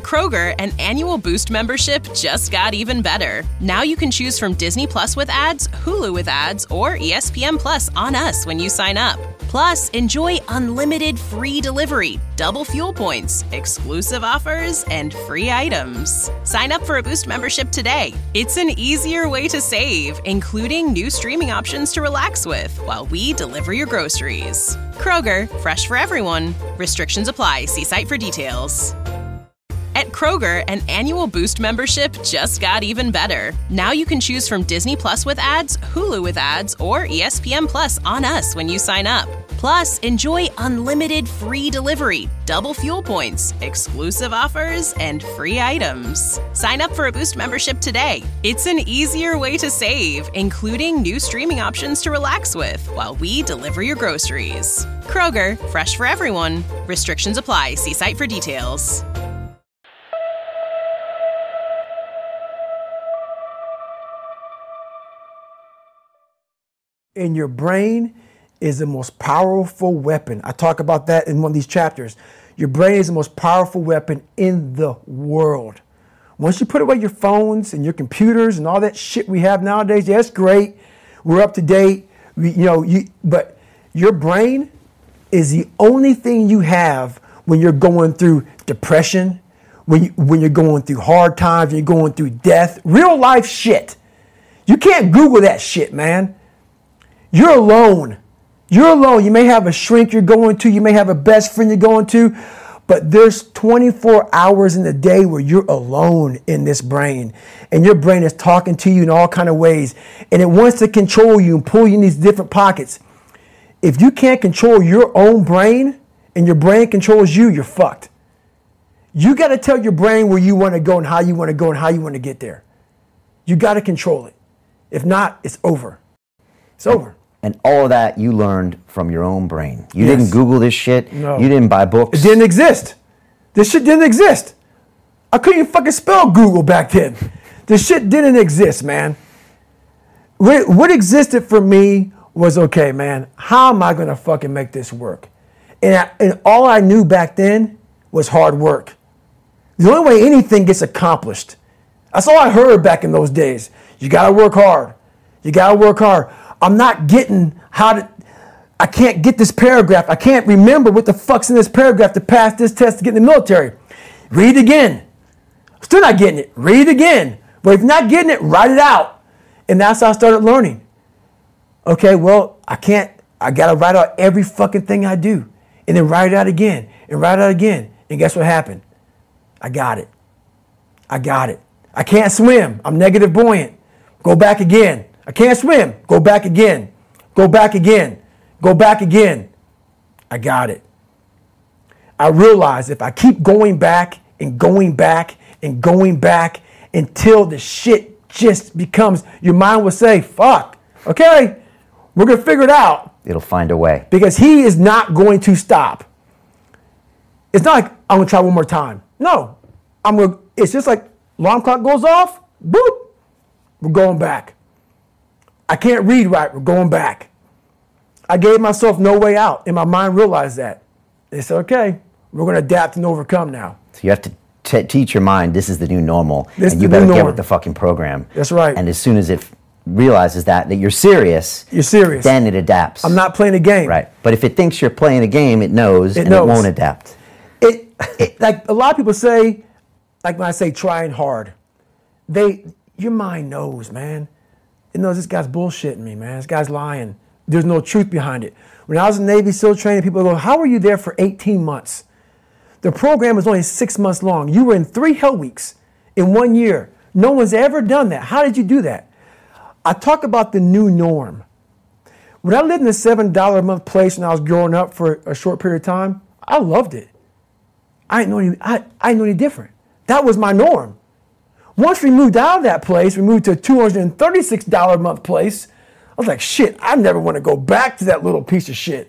Kroger, an annual Boost membership just got even better. Now you can choose from Disney Plus with ads, Hulu with ads, or ESPN Plus on us when you sign up. Plus, enjoy unlimited free delivery, double fuel points, exclusive offers, and free items. Sign up for a Boost membership today. It's an easier way to save, including new streaming options to relax with while we deliver your groceries. Kroger, fresh for everyone. Restrictions apply. See site for details. At Kroger, an annual Boost membership just got even better. Now you can choose from Disney Plus with ads, Hulu with ads, or ESPN Plus on us when you sign up. Plus, enjoy unlimited free delivery, double fuel points, exclusive offers, and free items. Sign up for a Boost membership today. It's an easier way to save, including new streaming options to relax with while we deliver your groceries. Kroger, fresh for everyone. Restrictions apply. See site for details. And your brain is the most powerful weapon. I talk about that in one of these chapters. Your brain is the most powerful weapon in the world. Once you put away your phones and your computers and all that shit we have nowadays, yeah, it's great. We're up to date. But your brain is the only thing you have when you're going through depression, when you're going through hard times, when you're going through death, real life shit. You can't Google that shit, man. You're alone. You're alone. You may have a shrink you're going to. You may have a best friend you're going to. But there's 24 hours in the day where you're alone in this brain. And your brain is talking to you in all kind of ways. And it wants to control you and pull you in these different pockets. If you can't control your own brain and your brain controls you, you're fucked. You got to tell your brain where you want to go and how you want to go and how you want to get there. You got to control it. If not, it's over. It's over. And all of that you learned from your own brain. You didn't Google this shit. No. You didn't buy books. It didn't exist. This shit didn't exist. I couldn't even fucking spell Google back then. This shit didn't exist, man. What existed for me was, okay, man, how am I going to fucking make this work? And all I knew back then was hard work. The only way anything gets accomplished. That's all I heard back in those days. You got to work hard. You got to work hard. I'm not getting I can't get this paragraph. I can't remember what the fuck's in this paragraph to pass this test to get in the military. Read it again. Still not getting it. Read it again. But if you're not getting it, write it out. And that's how I started learning. Okay, well, I got to write out every fucking thing I do. And then write it out again. And write it out again. And guess what happened? I got it. I can't swim. I'm negative buoyant. Go back again. I can't swim. Go back again. Go back again. Go back again. I got it. I realized if I keep going back and going back and going back until the shit just becomes, your mind will say, fuck, okay, we're going to figure it out. It'll find a way. Because he is not going to stop. It's not like I'm going to try one more time. No. It's just like alarm clock goes off, boop, we're going back. I can't read right. We're going back. I gave myself no way out, and my mind realized that. They said, okay, we're going to adapt and overcome now. So you have to teach your mind this is the new normal, and you better get with the fucking program. That's right. And as soon as it realizes that you're serious, then it adapts. I'm not playing a game. Right. But if it thinks you're playing a game, it knows. It won't adapt. Like a lot of people say, like when I say trying hard, your mind knows, man. It knows this guy's bullshitting me, man. This guy's lying. There's no truth behind it. When I was in Navy SEAL training, people go, how were you there for 18 months? The program was only 6 months long. You were in 3 hell weeks in 1 year. No one's ever done that. How did you do that? I talk about the new norm. When I lived in a $7 a month place when I was growing up for a short period of time, I loved it. I didn't know any different. That was my norm. Once we moved out of that place, we moved to a $236 a month place. I was like, shit, I never want to go back to that little piece of shit.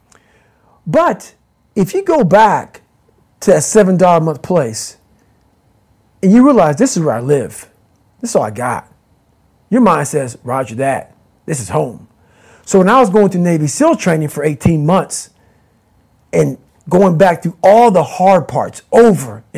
But if you go back to that $7 a month place and you realize this is where I live, this is all I got, your mind says, roger that, this is home. So when I was going through Navy SEAL training for 18 months and going back through all the hard parts over and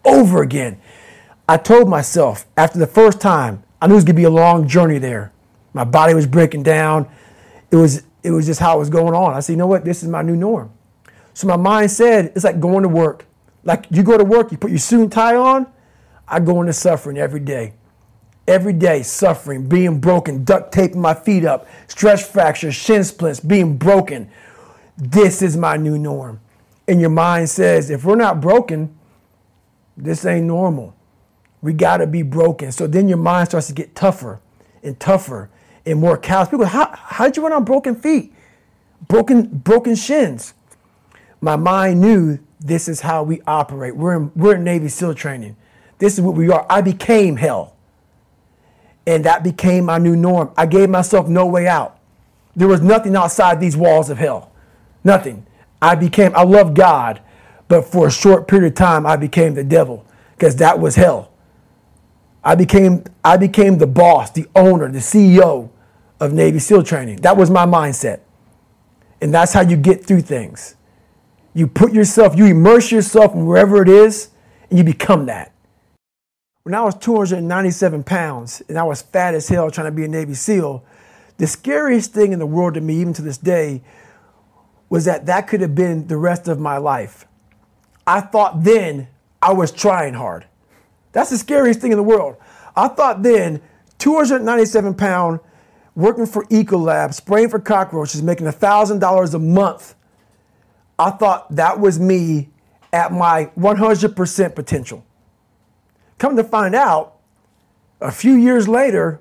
over again. I told myself after the first time, I knew it was going to be a long journey there. My body was breaking down. It was just how it was going on. I said, you know what? This is my new norm. So my mind said, it's like going to work. Like you go to work, you put your suit and tie on. I go into suffering every day. Every day suffering, being broken, duct taping my feet up, stress fractures, shin splints, being broken. This is my new norm. And your mind says, if we're not broken, this ain't normal. We got to be broken. So then your mind starts to get tougher and tougher and more callous. People go, how did you run on broken feet? Broken shins. My mind knew this is how we operate. We're in Navy SEAL training. This is what we are. I became hell. And that became my new norm. I gave myself no way out. There was nothing outside these walls of hell. Nothing. I love God, but for a short period of time, I became the devil because that was hell. I became the boss, the owner, the CEO of Navy SEAL training. That was my mindset. And that's how you get through things. You immerse yourself in wherever it is, and you become that. When I was 297 pounds and I was fat as hell trying to be a Navy SEAL, the scariest thing in the world to me, even to this day, was that could have been the rest of my life. I thought then I was trying hard. That's the scariest thing in the world. I thought then, 297 pound, working for Ecolab, spraying for cockroaches, making $1,000 a month. I thought that was me at my 100% potential. Come to find out, a few years later.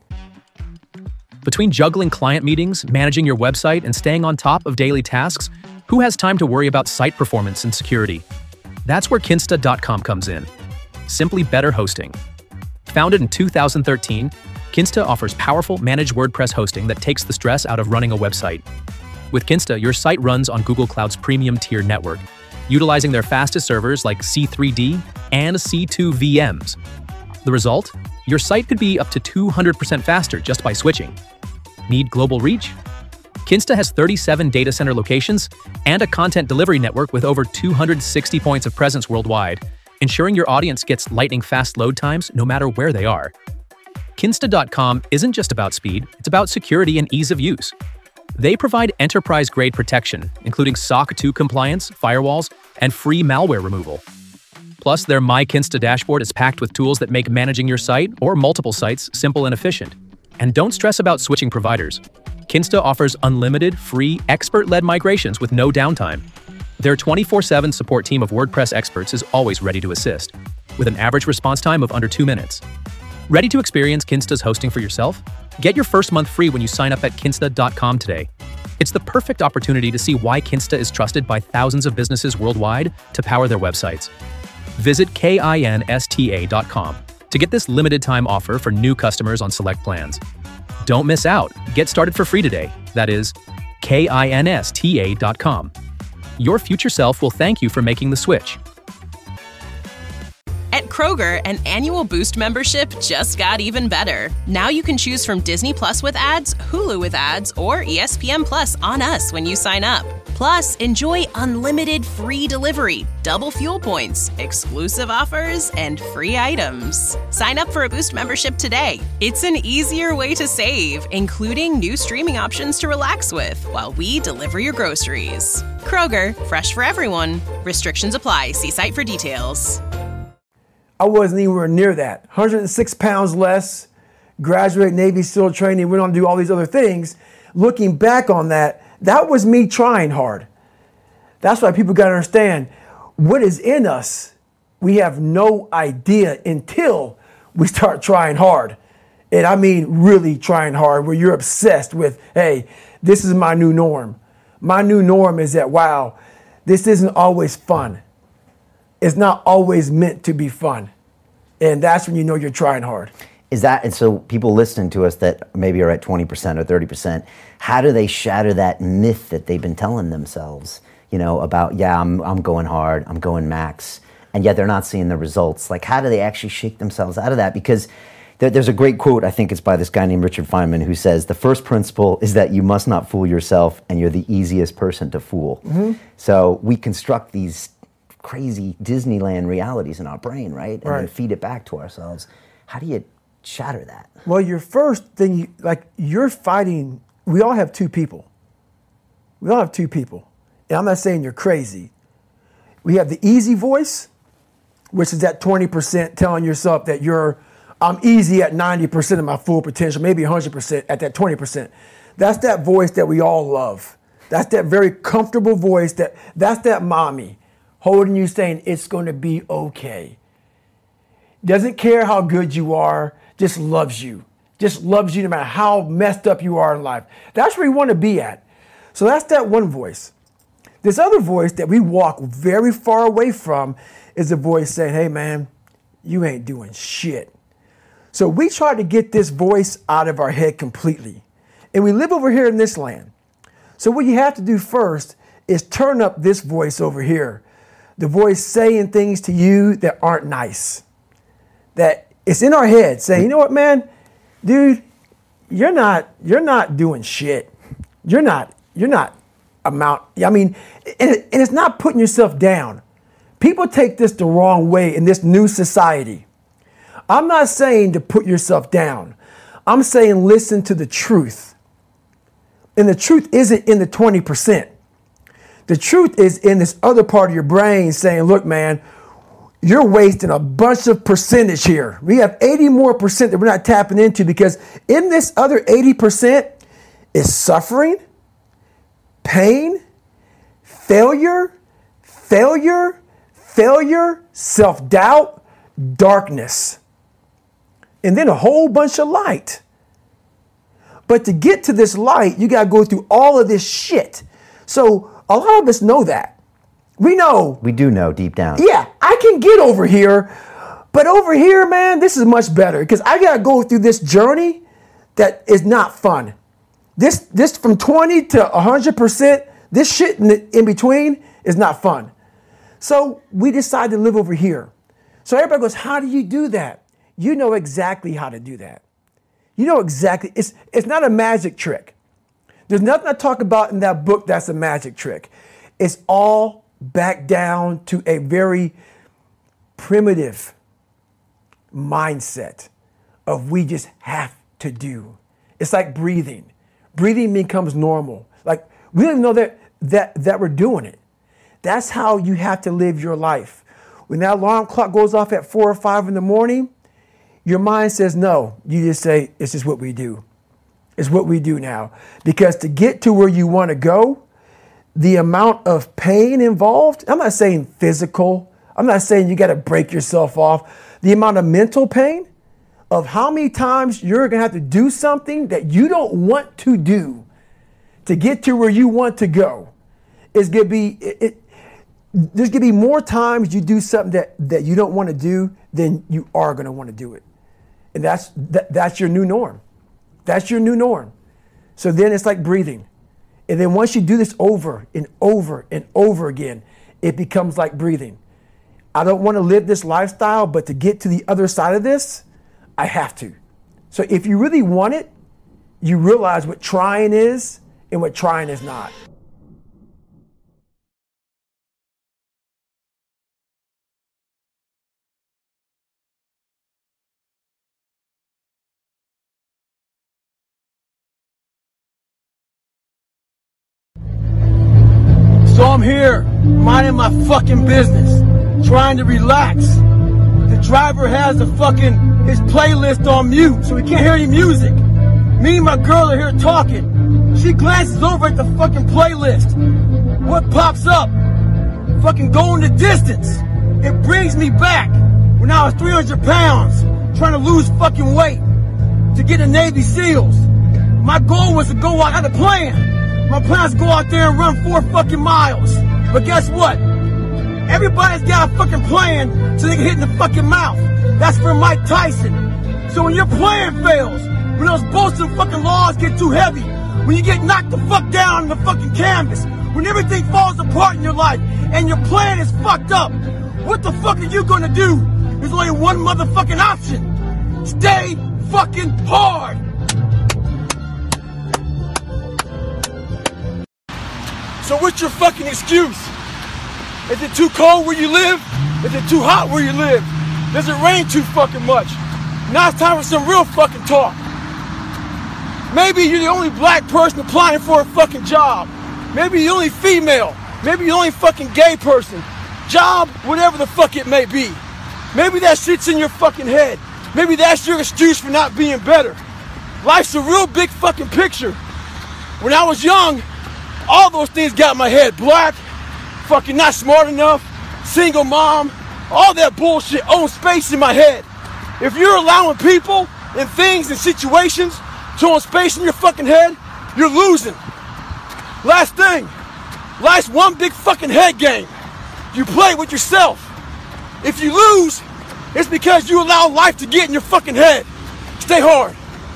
Between juggling client meetings, managing your website, and staying on top of daily tasks, who has time to worry about site performance and security? That's where Kinsta.com comes in. Simply better hosting. Founded in 2013, Kinsta offers powerful managed WordPress hosting that takes the stress out of running a website. With Kinsta, your site runs on Google Cloud's premium tier network, utilizing their fastest servers like C3D and C2 VMs. The result? Your site could be up to 200% faster just by switching. Need global reach? Kinsta has 37 data center locations and a content delivery network with over 260 points of presence worldwide, ensuring your audience gets lightning-fast load times no matter where they are. Kinsta.com isn't just about speed, it's about security and ease of use. They provide enterprise-grade protection, including SOC 2 compliance, firewalls, and free malware removal. Plus, their My Kinsta dashboard is packed with tools that make managing your site or multiple sites simple and efficient. And don't stress about switching providers. Kinsta offers unlimited, free, expert-led migrations with no downtime. Their 24/7 support team of WordPress experts is always ready to assist, with an average response time of under 2 minutes. Ready to experience Kinsta's hosting for yourself? Get your first month free when you sign up at Kinsta.com today. It's the perfect opportunity to see why Kinsta is trusted by thousands of businesses worldwide to power their websites. Visit Kinsta.com to get this limited time offer for new customers on select plans. Don't miss out. Get started for free today. That is Kinsta.com. Your future self will thank you for making the switch. At Kroger, an annual Boost membership just got even better. Now you can choose from Disney Plus with ads, Hulu with ads, or ESPN Plus on us when you sign up. Plus, enjoy unlimited free delivery, double fuel points, exclusive offers, and free items. Sign up for a Boost membership today. It's an easier way to save, including new streaming options to relax with while we deliver your groceries. Kroger, fresh for everyone. Restrictions apply. See site for details. I wasn't anywhere near that. 106 pounds less, graduate Navy SEAL training, went on to do all these other things. Looking back on that was me trying hard. That's why people got to understand what is in us. We have no idea until we start trying hard. And I mean really trying hard, where you're obsessed with, hey, this is my new norm. My new norm is that, wow, this isn't always fun. It's not always meant to be fun. And that's when you know you're trying hard. And so people listening to us that maybe are at 20% or 30%, how do they shatter that myth that they've been telling themselves, about, I'm going hard, I'm going max, and yet they're not seeing the results? Like, how do they actually shake themselves out of that? Because there's a great quote, I think it's by this guy named Richard Feynman, who says, the first principle is that you must not fool yourself, and you're the easiest person to fool. Mm-hmm. So we construct these crazy Disneyland realities in our brain, right? And Right. then feed it back to ourselves. How do you shatter that? Well, your first thing, you're fighting, we all have two people. We all have two people. And I'm not saying you're crazy. We have the easy voice, which is that 20% telling yourself that I'm easy at 90% of my full potential, maybe 100% at that 20%. That's that voice that we all love. That's that very comfortable voice, that's that mommy holding you saying it's going to be okay. Doesn't care how good you are, just loves you. Just loves you no matter how messed up you are in life. That's where you want to be at. So that's that one voice. This other voice that we walk very far away from is a voice saying, hey man, you ain't doing shit. So we try to get this voice out of our head completely. And we live over here in this land. So what you have to do first is turn up this voice over here. The voice saying things to you that aren't nice. That it's in our head saying, you know what, man, dude, you're not doing shit. You're not and it's not putting yourself down. People take this the wrong way in this new society. I'm not saying to put yourself down. I'm saying listen to the truth. And the truth isn't in the 20%. The truth is in this other part of your brain saying, look, man, you're wasting a bunch of percentage here. We have 80 more percent that we're not tapping into because in this other 80% is suffering, pain, failure, self-doubt, darkness, and then a whole bunch of light. But to get to this light, you got to go through all of this shit. So a lot of us know that. We know. We do know deep down. Yeah, I can get over here, but over here, man, this is much better because I got to go through this journey that is not fun. This from 20 to 100%, this shit in between is not fun. So we decided to live over here. So everybody goes, how do you do that? You know exactly how to do that. You know exactly. It's not a magic trick. There's nothing I talk about in that book that's a magic trick. It's all back down to a very primitive mindset of we just have to do. It's like breathing. Breathing becomes normal. Like we don't even know that we're doing it. That's how you have to live your life. When that alarm clock goes off at 4 or 5 in the morning, your mind says no. You just say, it's just what we do. It's what we do now. Because to get to where you want to go, the amount of pain involved, I'm not saying physical. I'm not saying you got to break yourself off. The amount of mental pain of how many times you're going to have to do something that you don't want to do to get to where you want to go is going to be, there's going to be more times you do something that you don't want to do than you are going to want to do it. And that's your new norm. That's your new norm. So then it's like breathing. And then once you do this over and over and over again, it becomes like breathing. I don't want to live this lifestyle, but to get to the other side of this, I have to. So if you really want it, you realize what trying is and what trying is not. So I'm here, minding my fucking business, trying to relax. The driver has his playlist on mute, so we can't hear any music. Me and my girl are here talking. She glances over at the fucking playlist. What pops up? Fucking Going the Distance. It brings me back when I was 300 pounds, trying to lose fucking weight to get the Navy SEALs. My goal was to go out, I had a plan. My plan is to go out there and run 4 fucking miles. But guess what? Everybody's got a fucking plan so they can hit in the fucking mouth. That's for Mike Tyson. So when your plan fails, when those bullshit fucking laws get too heavy, when you get knocked the fuck down on the fucking canvas, when everything falls apart in your life and your plan is fucked up, what the fuck are you gonna do? There's only one motherfucking option. Stay fucking hard. So what's your fucking excuse? Is it too cold where you live? Is it too hot where you live? Does it rain too fucking much? Now it's time for some real fucking talk. Maybe you're the only black person applying for a fucking job. Maybe you're the only female. Maybe you're the only fucking gay person. Job, whatever the fuck it may be. Maybe that shit's in your fucking head. Maybe that's your excuse for not being better. Life's a real big fucking picture. When I was young, all those things got in my head. Black, fucking not smart enough, single mom, all that bullshit owns space in my head. If you're allowing people and things and situations to own space in your fucking head, you're losing. Last thing, life's one big fucking head game. You play with yourself. If you lose, it's because you allow life to get in your fucking head. Stay hard.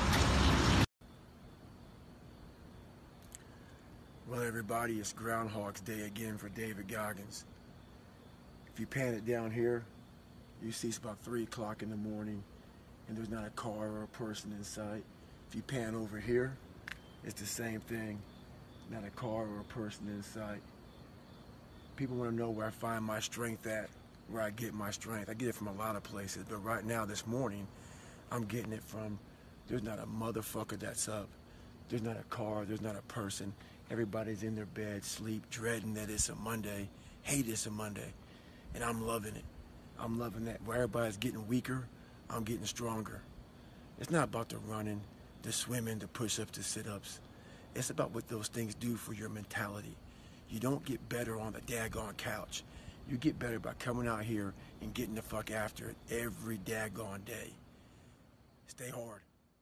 Well, everybody, it's Groundhog's Day again for David Goggins. If you pan it down here, you see it's about 3 o'clock in the morning and there's not a car or a person in sight. If you pan over here, it's the same thing. Not a car or a person in sight. People want to know where I find my strength at, where I get my strength. I get it from a lot of places, but right now, this morning, I'm getting it from, there's not a motherfucker that's up. There's not a car, there's not a person. Everybody's in their bed, sleep, dreading that it's a Monday, hate it's a Monday, and I'm loving it. I'm loving that. Where everybody's getting weaker, I'm getting stronger. It's not about the running, the swimming, the push-ups, the sit-ups. It's about what those things do for your mentality. You don't get better on the daggone couch. You get better by coming out here and getting the fuck after it every daggone day. Stay hard.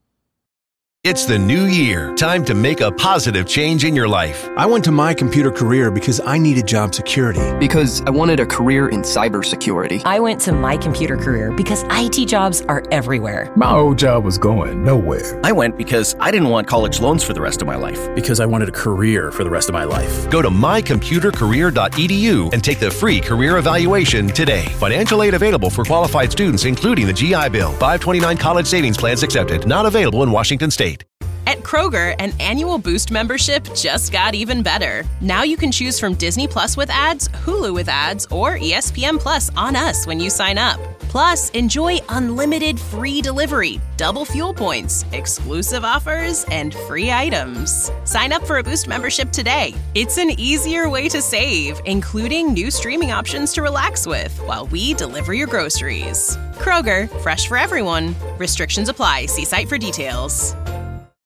It's the new year. Time to make a positive change in your life. I went to My Computer Career because I needed job security. Because I wanted a career in cybersecurity. I went to My Computer Career because IT jobs are everywhere. My old job was going nowhere. I went because I didn't want college loans for the rest of my life. Because I wanted a career for the rest of my life. Go to mycomputercareer.edu and take the free career evaluation today. Financial aid available for qualified students, including the GI Bill. 529 college savings plans accepted. Not available in Washington State. At Kroger, an annual Boost membership just got even better. Now you can choose from Disney Plus with ads, Hulu with ads, or ESPN Plus on us when you sign up. Plus, enjoy unlimited free delivery, double fuel points, exclusive offers, and free items. Sign up for a Boost membership today. It's an easier way to save, including new streaming options to relax with while we deliver your groceries. Kroger, fresh for everyone. Restrictions apply. See site for details.